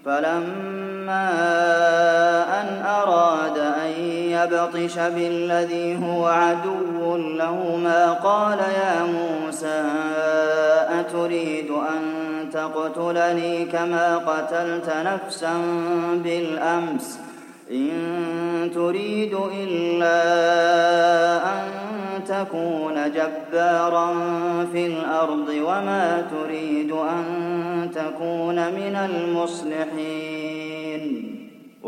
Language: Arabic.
فَلَمَّا أَنْ أَرَادَ أَن يَبْطِشَ بِالَّذِي هُوَ عَدُوٌّ لَّهُمَا قَالَ يَا مُوسَىٰ أَتُرِيدُ أَن تَقْتُلَنِي كَمَا قَتَلْتَ نَفْسًا بِالْأَمْسِ ۖ إِن تُرِيدُ إِلَّا أَن تَكُونَ جَبَّارًا فِي الْأَرْضِ وَمَا تُرِيدُ أَن تَكُونَ مِنَ الْمُصْلِحِينَ